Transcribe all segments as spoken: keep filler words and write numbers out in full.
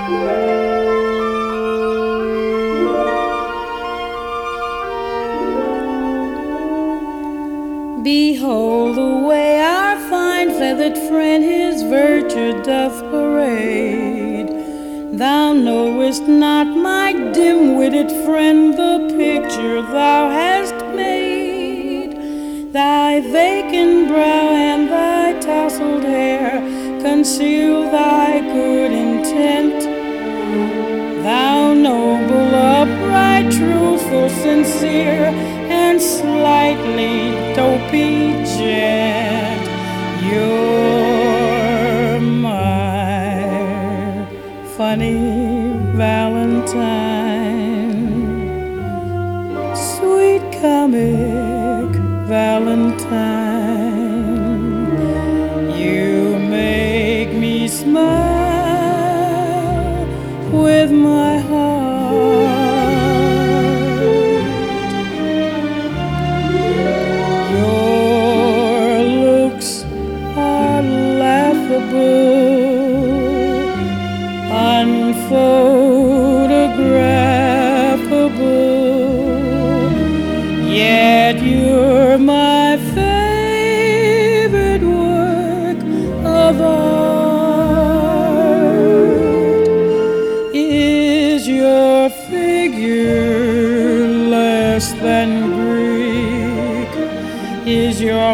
Behold the way our fine feathered friend his virtue doth parade. Thou knowest not, my dim-witted friend, the picture thou hast made. Thy vacant brow and thy tousled hair conceal thy good intent. Thou noble, upright, truthful, sincere, and slightly dopey gent, you're my funny Valentine, sweet comic Valentine. You make me smile with my heart. Your looks are laughable, unphotographable, yet you're my favorite work of art. Is your figure less than Greek? Is your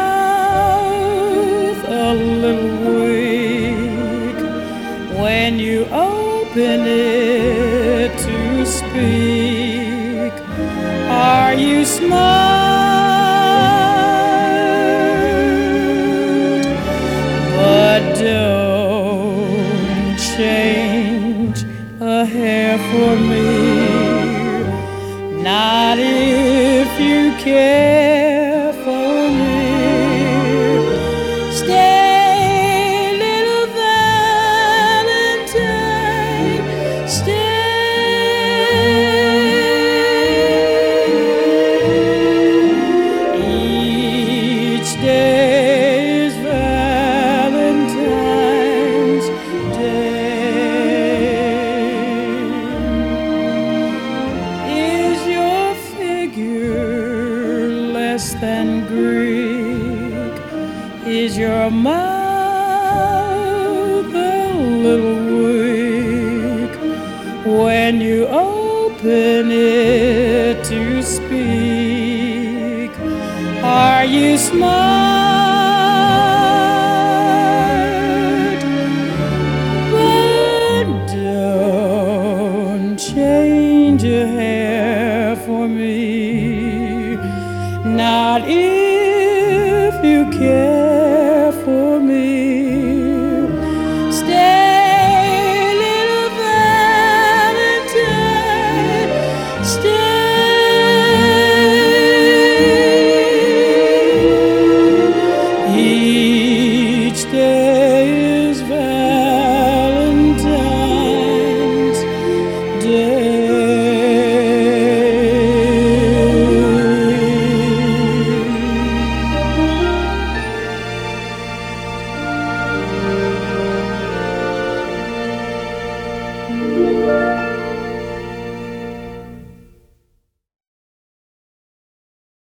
mouth a little weak when you open it to speak? Are you smart? But don't change a hair for me, not if you care for me. Stay, little Valentine, stay. Each day is Valentine's Day. Is your figure less than Greek? Is your mouth a little weak when you open it to speak? Are you smart?